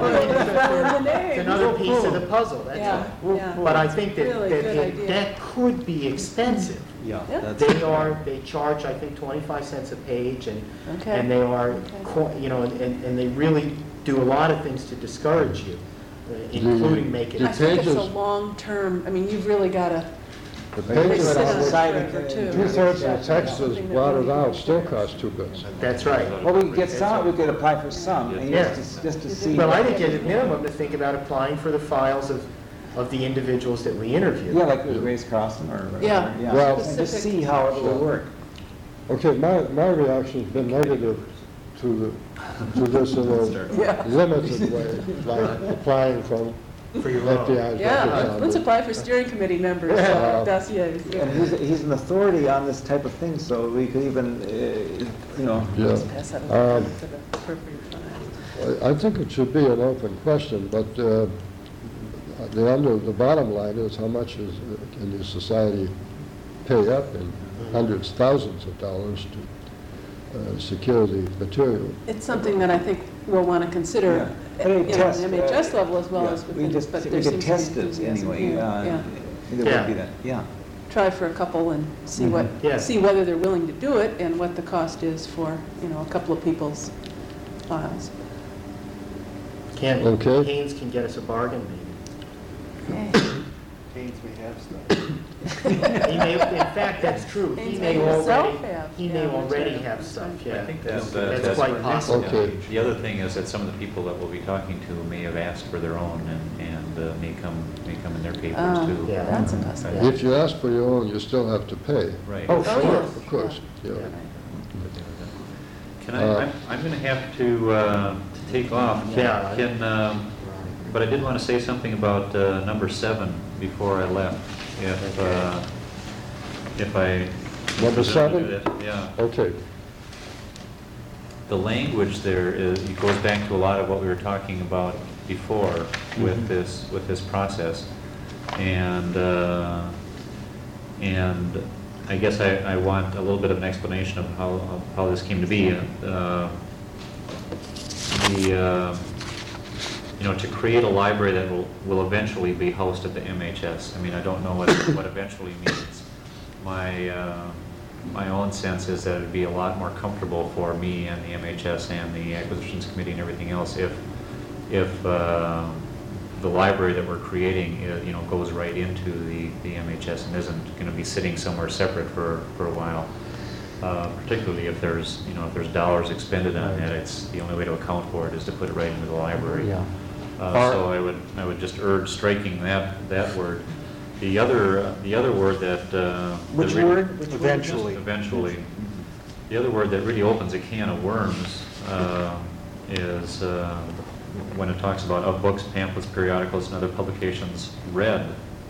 It's another piece of the puzzle, that's Yeah, all. yeah. But I think that, Really that good idea. that could be expensive. Yeah, Yeah. that's. They charge, I think, 25 cents a page, and Okay. they are, Okay. and they really do a lot of things to discourage you, including making. I think it's a pages- long-term, I mean, you've really got to, The they pages sit on it on forever, too. two-thirds of the text is blotted out, still costs 2 bits. That's right. Well, we could get some, we could apply for some, and Yeah. just to see. Well, I think at minimum to think about applying for the files of the individuals that we interviewed. Yeah, like with Grace Carlson or. Yeah. Well- And just see how it will work. Okay, my reaction's been negative to this in Yeah. a limited way, like applying from For your own. FBI's yeah, records. let's apply for steering committee members, dossiers. And he's an authority on this type of thing, so we could even, Yeah. Pass that Um, along to the appropriate file. I think it should be an open question, but the bottom line is how much can the society pay up in hundreds, thousands of dollars to secure the material? It's something that I think we'll want to consider Yeah. at But a the test, MHS level as well yeah, as we within, just, but we there could seems to test be it enthusiasm anyway. here. Yeah. There Yeah. would be that, yeah. Try for a couple and see Yeah. see whether they're willing to do it and what the cost is for, a couple of people's files. Okay. Haynes can get us a bargain, maybe. Haynes may have stuff. He may, in fact, that's true. He Haynes may may himself already, have, he yeah, may that's already right. have stuff, yeah. I think that's That's quite possible. Okay. The other thing is that some of the people that we'll be talking to may have asked for their own and may come in their papers Oh, too. Yeah. That's a possibility. If you ask for your own, you still have to pay, Right. Oh, Oh, sure. yes. of course, yeah. Can I'm going to have to take off. Yeah. But I did want to say something about number 7 before I left. If I. Number 7? Yeah. Okay. The language there it goes back to a lot of what we were talking about before with this process, and I guess I want a little bit of an explanation of how this came to be. To create a library that will eventually be housed at the MHS. I mean, I don't know what eventually means. My own sense is that it'd be a lot more comfortable for me and the MHS and the acquisitions committee and everything else if the library that we're creating, you know, goes right into the MHS and isn't going to be sitting somewhere separate for a while. Particularly if there's, you know, if there's dollars expended on that, it's the only way to account for it is to put it right into the library. Yeah. So I would just urge striking that word. The other word that Which that word? really- Eventually. Eventually. The other word that really opens a can of worms is when it talks about of books, pamphlets, periodicals, and other publications read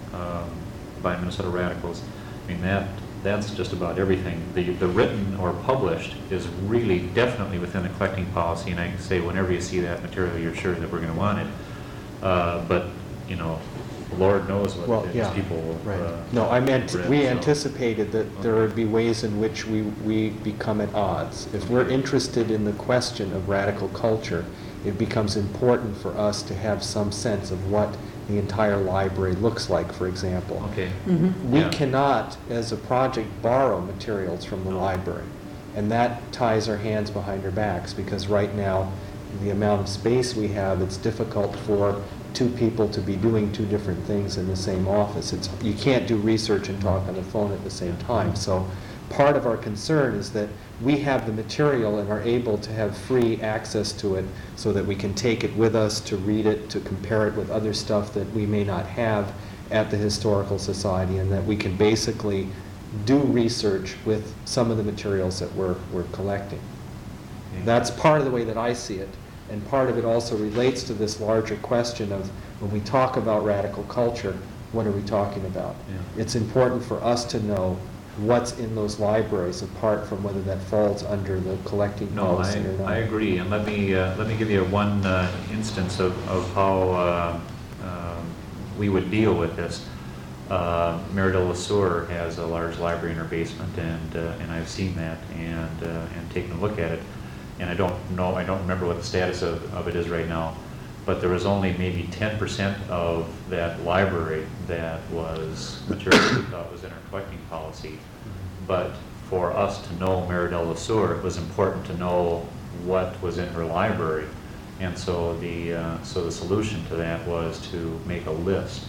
by Minnesota Radicals. I mean, that's just about everything. The written or published is really definitely within the collecting policy, and I say whenever you see that material, you're sure that we're going to want it. But, you know, Lord knows what these people No, I meant, read, we so. anticipated that there would be ways in which we become at odds. If we're interested in the question of radical culture, it becomes important for us to have some sense of what the entire library looks like, for example. Okay. We Yeah. cannot, as a project, borrow materials from the library. And that ties our hands behind our backs, because right now, the amount of space we have, it's difficult for two people to be doing two different things in the same office. You can't do research and talk on the phone at the same time. So part of our concern is that we have the material and are able to have free access to it so that we can take it with us to read it, to compare it with other stuff that we may not have at the Historical Society, and that we can basically do research with some of the materials that we're collecting. That's part of the way that I see it, and part of it also relates to this larger question of when we talk about radical culture, what are we talking about? Yeah. It's important for us to know what's in those libraries, apart from whether that falls under the collecting No, policy or not. I agree, and let me give you one instance of how we would deal with this. Meridel LeSueur has a large library in her basement, and I've seen that and taken a look at it. And I don't remember what the status of it is right now, but there was only maybe 10% of that library that was material we thought was in our collecting policy. But for us to know Meridel LeSueur, it was important to know what was in her library. And so the solution to that was to make a list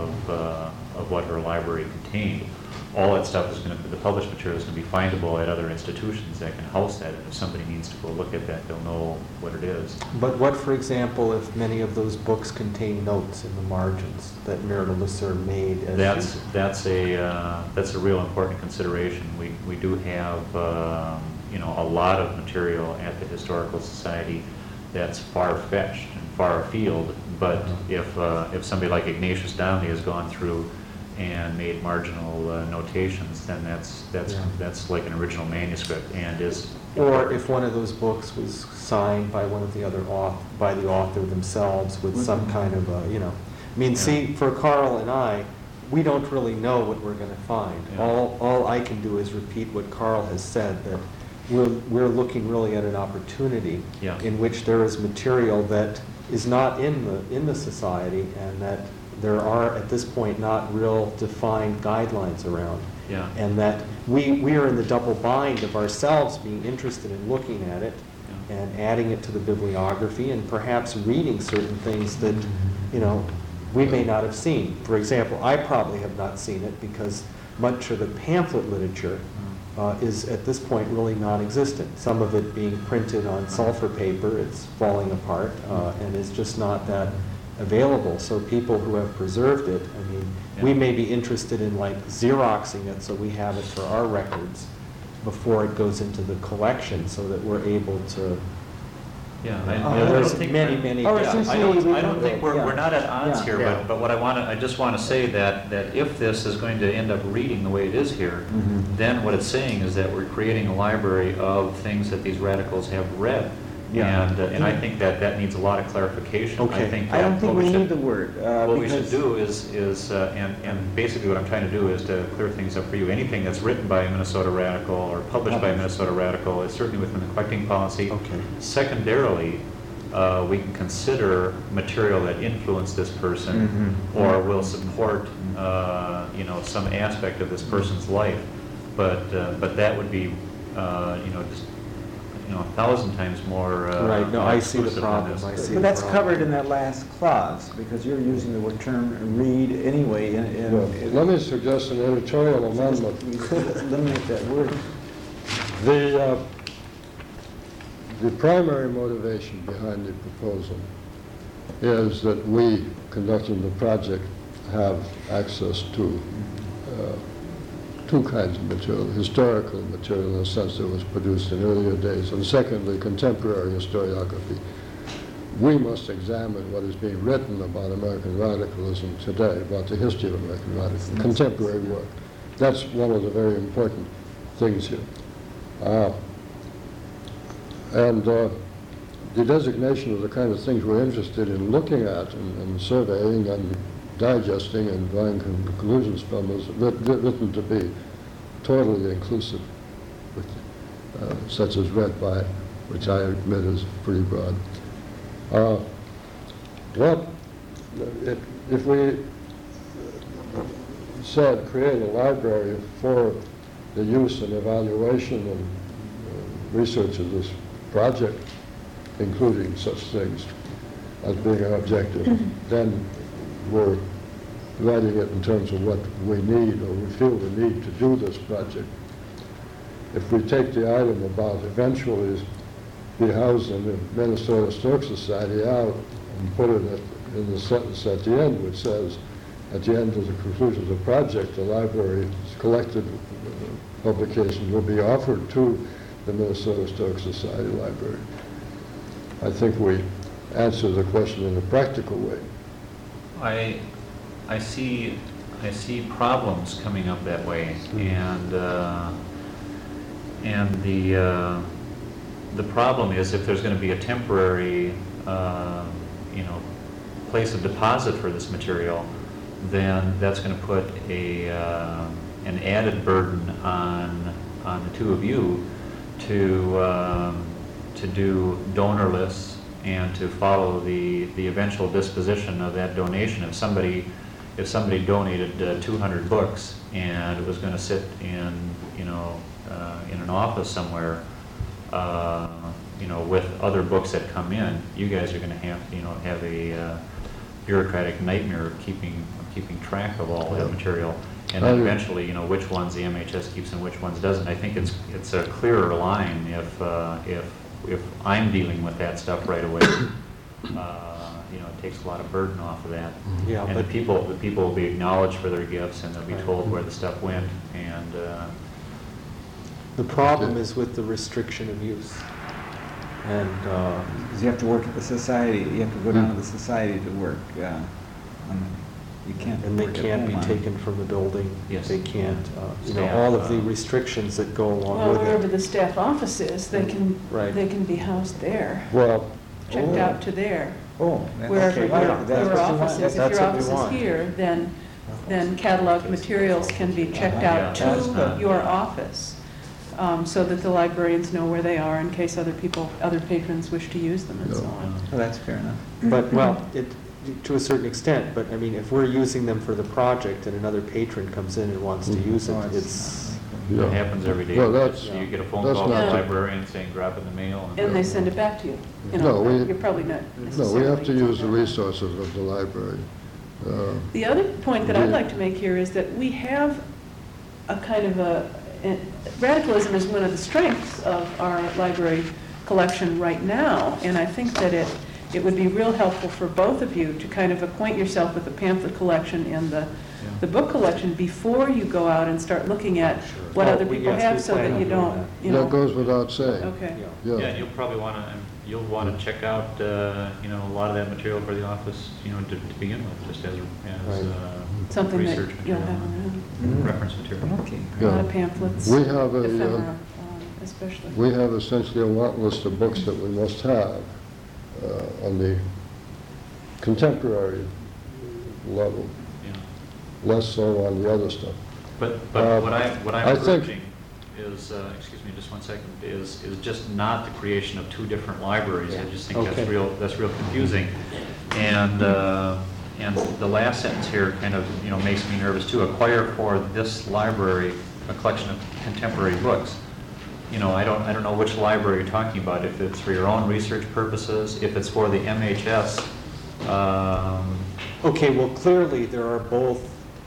of what her library contained. All that stuff is going to, the published material is going to be findable at other institutions that can house that, and if somebody needs to go look at that, they'll know what it is. But what, for example, if many of those books contain notes in the margins that Meridel LeSueur made? That's a real important consideration. We do have you know, a lot of material at the Historical Society that's far-fetched and far afield, but if somebody like Ignatius Donnelly has gone through and made marginal notations, then that's like an original manuscript and is. Or if one of those books was signed by one of the other by the author themselves with some kind of you know, I mean, see, for Carl and I, we don't really know what we're going to find. Yeah. All I can do is repeat what Carl has said, that we're looking really at an opportunity in which there is material that is not in the society, and that there are, at this point, not real defined guidelines around. Yeah. And that we are in the double bind of ourselves being interested in looking at it and adding it to the bibliography and perhaps reading certain things that, you know, we may not have seen. For example, I probably have not seen it because much of the pamphlet literature is at this point really non-existent. Some of it being printed on sulfur paper, it's falling apart, and is just not that available. So people who have preserved it, I mean, we may be interested in like Xeroxing it so we have it for our records before it goes into the collection, so that we're able to. There's many. Oh, I don't think we're not at odds Yeah. here, Yeah. but what I just want to say that if this is going to end up reading the way it is here, then what it's saying is that we're creating a library of things that these radicals have read. Yeah. And I think that needs a lot of clarification. Okay. I don't think we need the word. What we should because- do is and basically what I'm trying to do is to clear things up for you. Anything that's written by a Minnesota Radical or published by a Minnesota Radical is certainly within the collecting policy. Okay. Secondarily, we can consider material that influenced this person or will support you know, some aspect of this person's life. But that would be you know, just 1,000 times more. Right, no, I see the exclusive than problem. this. I see. But that's covered in that last clause, because you're using the word term read anyway, Let me suggest an editorial amendment. eliminate that word. The primary motivation behind the proposal is that we, conducting the project, have access to two kinds of material: historical material in the sense that it was produced in earlier days, and secondly, contemporary historiography. We must examine what is being written about American radicalism today, about the history of American radicalism, contemporary work. That's one of the very important things here. The designation of the kind of things we're interested in looking at and surveying and digesting and drawing conclusions from is written to be totally inclusive, such as read by, which I admit is pretty broad. If we said create a library for the use and evaluation and research of this project, including such things as being an objective, then we're writing it in terms of what we need or we feel we need to do this project. If we take the item about eventually be housed in the Minnesota Historic Society out and put it in the sentence at the end, which says, at the end of the conclusion of the project, the library's collected publications will be offered to the Minnesota Historic Society Library. I think we answer the question in a practical way. I see problems coming up that way, and the problem is if there's going to be a temporary place of deposit for this material, then that's going to put an added burden on the two of you to do donor lists and to follow the eventual disposition of that donation. If somebody donated 200 books and it was going to sit in in an office somewhere, with other books that come in, you guys are going to have a bureaucratic nightmare of keeping track of all that material, and then eventually, which ones the MHS keeps and which ones doesn't. I think it's a clearer line if I'm dealing with that stuff right away. It takes a lot of burden off of that. Yeah, and but the people will be acknowledged for their gifts, and they'll be told where the stuff went. And the problem is with the restriction of use. And Because you have to work at the society, you have to go down to the society to work. You can't. and they work at can't be home on- taken from the building. Yes. They can't, Staff, all of the restrictions that go along Well, with wherever it. the staff office is, they can be housed there, Well, checked out to there. Oh, Wherever okay, your wow, that's what you want. office is. If That's your what we office is want. here, then catalog materials can be checked out Yeah, that's to not- your office, so that the librarians know where they are in case other patrons wish to use them and so on. Oh, that's fair enough. But, well, to a certain extent, but I mean, if we're using them for the project and another patron comes in and wants to use it, Oh, it's, yeah. it happens every day. Well, that's- You get a phone that's call from not the the- librarian saying, drop in the mail. And they send it back to you. No, You're probably not No, necessarily. we have to use the resources of the library. The other point that I'd like to make here is that we have a kind of radicalism is one of the strengths of our library collection right now, and I think that it would be real helpful for both of you to kind of acquaint yourself with the pamphlet collection and the book collection before you go out and start looking at what Oh, other we- people yes, have we so plan that on you doing don't, that. you know. That goes without saying. Okay. yeah. Yeah, and you'll probably you'll want to check out, a lot of that material for the office, to begin with, just as Right. Something that research you'll material, have around. reference material. Okay. A lot Yeah. of pamphlets, We have ephemera, especially. We have essentially a want list of books that we must have on the contemporary level, Yeah. less so on the other stuff. But what I I'm think- urging is, excuse me, just one second, is just not the creation of two different libraries. I just think Okay. that's real confusing. And the last sentence here kind of, makes me nervous too. Acquire for this library a collection of contemporary books. you know, I don't know which library you're talking about, if it's for your own research purposes, if it's for the MHS. Okay, well, clearly, both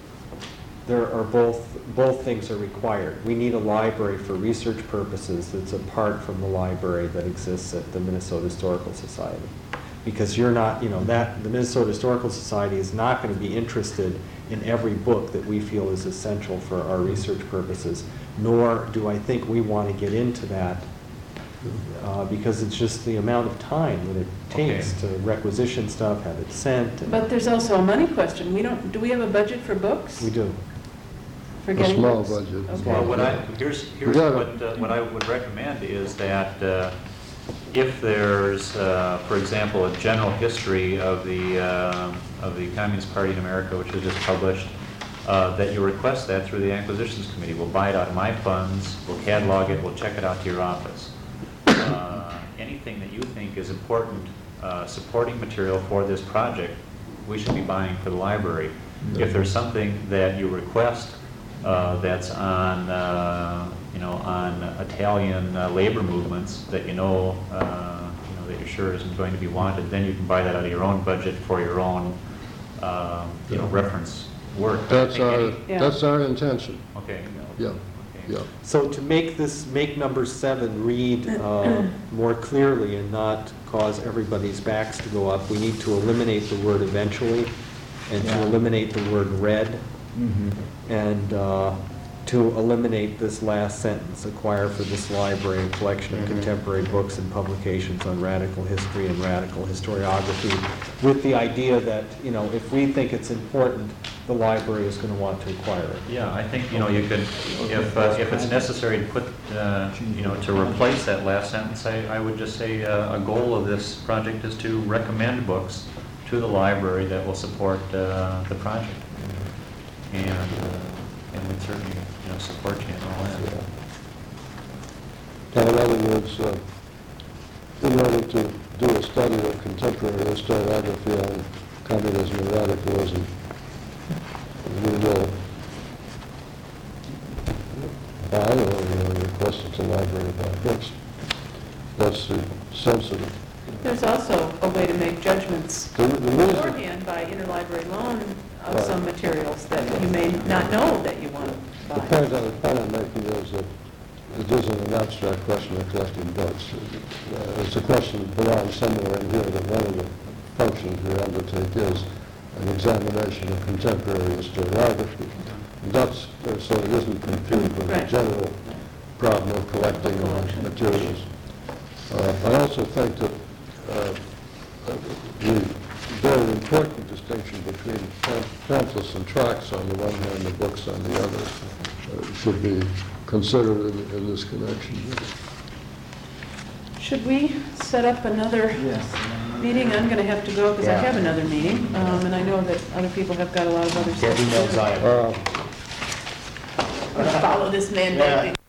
things are required. We need a library for research purposes that's apart from the library that exists at the Minnesota Historical Society. Because you're not, you know, the Minnesota Historical Society is not going to be interested in every book that we feel is essential for our research purposes, nor do I think we want to get into that because it's just the amount of time that it takes to requisition stuff, have it sent. and- But there's also a money question. Do we have a budget for books? We do. For A getting small books? budget. Okay. Well, here's what I would recommend is that if there's, for example, a general history of the Communist Party in America, which was just published, that you request that through the Acquisitions Committee. We'll buy it out of my funds, we'll catalog it, we'll check it out to your office. Anything that you think is important supporting material for this project, we should be buying for the library. If there's something that you request that's on, on Italian labor movements that you know that you're sure isn't going to be wanted, then you can buy that out of your own budget for your own, reference work. That's Yeah. our intention. Okay. Yeah, Okay. yeah. So to make number 7 read more clearly and not cause everybody's backs to go up, we need to eliminate the word eventually and to Yeah. eliminate the word read Mhm. and to eliminate this last sentence, acquire for this library a collection of contemporary books and publications on radical history and radical historiography, with the idea that, you know, if we think it's important, the library is going to want to acquire it. Yeah, I think, you could, if it's necessary to put, to replace that last sentence, I would just say a goal of this project is to recommend books to the library that will support the project. And we'd certainly, support you in all that. Now, in other words, in order to do a study of contemporary historiography on communism and radicalism, we will buy or request at the library to buy books. That's the sense of it. There's also a way to make judgments The reason, beforehand by interlibrary loan of Right. some materials that you may not know that you want to the buy. point I'm making is that it isn't an abstract question of collecting books. It's a question that belongs somewhere in here, that one of the functions we undertake is an examination of contemporary historiography. And that's, so it isn't confused with the Right. general problem of collecting materials. I also think that the very important distinction between pamphlets and tracts on the one hand, the books on the other, should be considered in this connection. Should we set up another Yes. meeting? I'm going to have to go because I Yeah. have another meeting, and I know that other people have got a lot of other stuff Debbie to knows do. I I'm going to follow this mandate.